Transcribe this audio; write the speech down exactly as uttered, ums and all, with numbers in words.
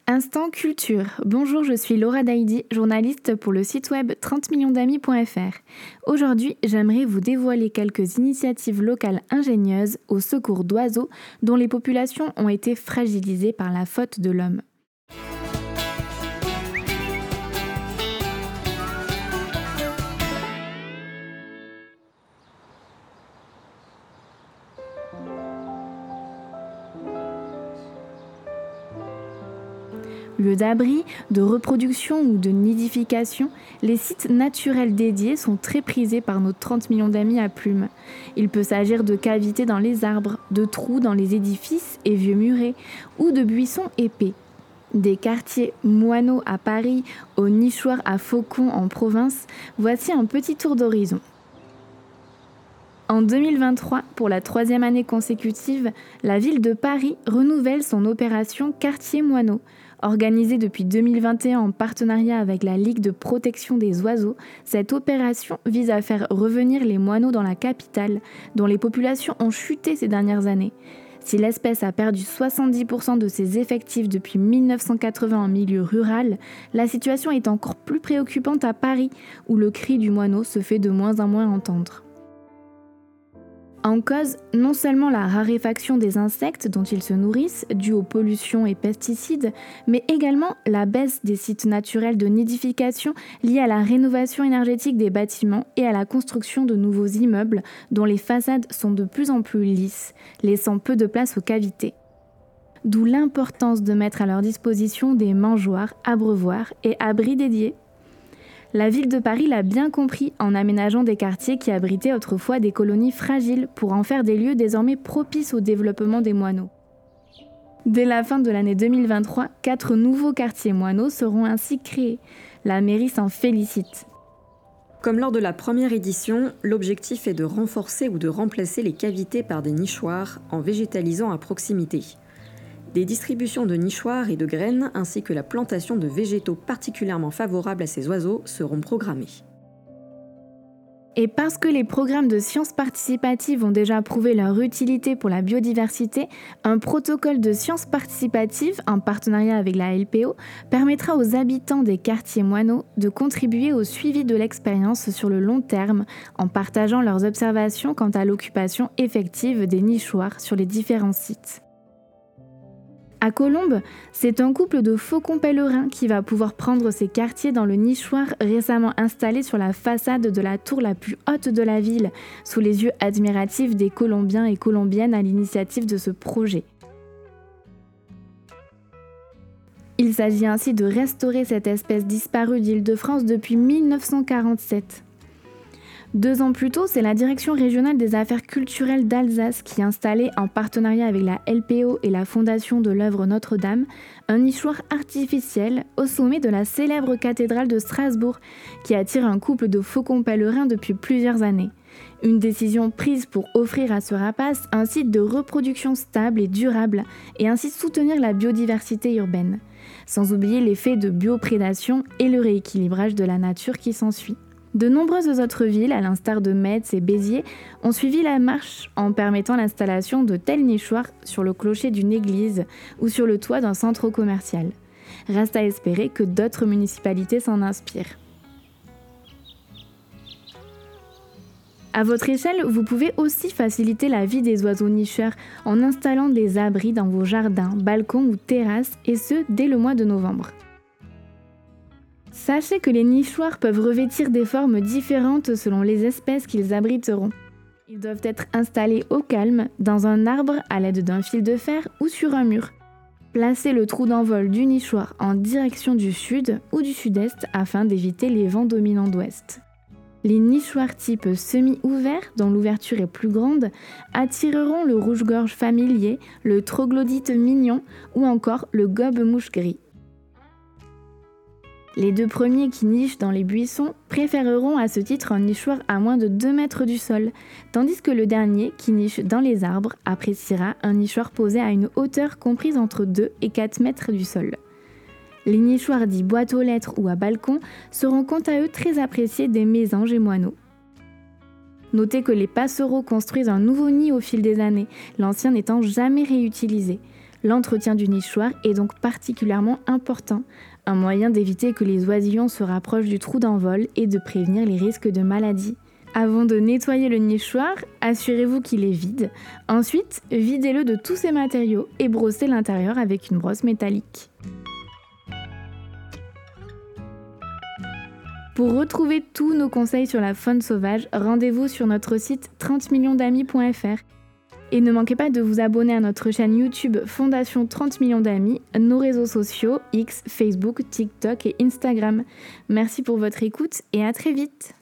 Instant Culture. Bonjour, je suis Laura Daidi, journaliste pour le site web trente millions d'amis point f r. Aujourd'hui, j'aimerais vous dévoiler quelques initiatives locales ingénieuses au secours d'oiseaux dont les populations ont été fragilisées par la faute de l'homme. Lieu d'abri, de reproduction ou de nidification, les sites naturels dédiés sont très prisés par nos trente millions d'amis à plumes. Il peut s'agir de cavités dans les arbres, de trous dans les édifices et vieux murets, ou de buissons épais. Des quartiers moineaux à Paris, aux nichoirs à faucons en province, voici un petit tour d'horizon. En deux mille vingt-trois, pour la troisième année consécutive, la ville de Paris renouvelle son opération Quartier Moineaux. Organisée depuis deux mille vingt et un en partenariat avec la Ligue de protection des oiseaux, cette opération vise à faire revenir les moineaux dans la capitale, dont les populations ont chuté ces dernières années. Si l'espèce a perdu soixante-dix pour cent de ses effectifs depuis mille neuf cent quatre-vingts en milieu rural, la situation est encore plus préoccupante à Paris, où le cri du moineau se fait de moins en moins entendre. En cause, non seulement la raréfaction des insectes dont ils se nourrissent, due aux pollutions et pesticides, mais également la baisse des sites naturels de nidification liée à la rénovation énergétique des bâtiments et à la construction de nouveaux immeubles dont les façades sont de plus en plus lisses, laissant peu de place aux cavités. D'où l'importance de mettre à leur disposition des mangeoires, abreuvoirs et abris dédiés. La ville de Paris l'a bien compris en aménageant des quartiers qui abritaient autrefois des colonies fragiles pour en faire des lieux désormais propices au développement des moineaux. Dès la fin de l'année deux mille vingt-trois, quatre nouveaux quartiers moineaux seront ainsi créés. La mairie s'en félicite. Comme lors de la première édition, l'objectif est de renforcer ou de remplacer les cavités par des nichoirs en végétalisant à proximité. Des distributions de nichoirs et de graines ainsi que la plantation de végétaux particulièrement favorables à ces oiseaux seront programmés. Et parce que les programmes de sciences participatives ont déjà prouvé leur utilité pour la biodiversité, un protocole de sciences participatives, en partenariat avec la L P O, permettra aux habitants des quartiers moineaux de contribuer au suivi de l'expérience sur le long terme en partageant leurs observations quant à l'occupation effective des nichoirs sur les différents sites. À Colombes, c'est un couple de faucons pèlerins qui va pouvoir prendre ses quartiers dans le nichoir récemment installé sur la façade de la tour la plus haute de la ville, sous les yeux admiratifs des Colombiens et Colombiennes à l'initiative de ce projet. Il s'agit ainsi de restaurer cette espèce disparue d'Île-de-France depuis mille neuf cent quarante-sept. Deux ans plus tôt, c'est la Direction régionale des affaires culturelles d'Alsace qui installait, en partenariat avec la L P O et la Fondation de l'œuvre Notre-Dame, un nichoir artificiel au sommet de la célèbre cathédrale de Strasbourg, qui attire un couple de faucons pèlerins depuis plusieurs années. Une décision prise pour offrir à ce rapace un site de reproduction stable et durable, et ainsi soutenir la biodiversité urbaine, sans oublier l'effet de bioprédation et le rééquilibrage de la nature qui s'ensuit. De nombreuses autres villes, à l'instar de Metz et Béziers, ont suivi la marche en permettant l'installation de tels nichoirs sur le clocher d'une église ou sur le toit d'un centre commercial. Reste à espérer que d'autres municipalités s'en inspirent. À votre échelle, vous pouvez aussi faciliter la vie des oiseaux nicheurs en installant des abris dans vos jardins, balcons ou terrasses, et ce, dès le mois de novembre. Sachez que les nichoirs peuvent revêtir des formes différentes selon les espèces qu'ils abriteront. Ils doivent être installés au calme, dans un arbre à l'aide d'un fil de fer ou sur un mur. Placez le trou d'envol du nichoir en direction du sud ou du sud-est afin d'éviter les vents dominants d'ouest. Les nichoirs type semi-ouvert, dont l'ouverture est plus grande, attireront le rouge-gorge familier, le troglodyte mignon ou encore le gobe-mouche gris. Les deux premiers qui nichent dans les buissons préféreront à ce titre un nichoir à moins de deux mètres du sol, tandis que le dernier qui niche dans les arbres appréciera un nichoir posé à une hauteur comprise entre deux et quatre mètres du sol. Les nichoirs dits boîte aux lettres ou à balcon seront quant à eux très appréciés des mésanges et moineaux. Notez que les passereaux construisent un nouveau nid au fil des années, l'ancien n'étant jamais réutilisé. L'entretien du nichoir est donc particulièrement important, un moyen d'éviter que les oisillons se rapprochent du trou d'envol et de prévenir les risques de maladies. Avant de nettoyer le nichoir, assurez-vous qu'il est vide. Ensuite, videz-le de tous ses matériaux et brossez l'intérieur avec une brosse métallique. Pour retrouver tous nos conseils sur la faune sauvage, rendez-vous sur notre site trente millions d'amis point f r. Et ne manquez pas de vous abonner à notre chaîne YouTube Fondation trente millions d'amis, nos réseaux sociaux X, Facebook, TikTok et Instagram. Merci pour votre écoute et à très vite.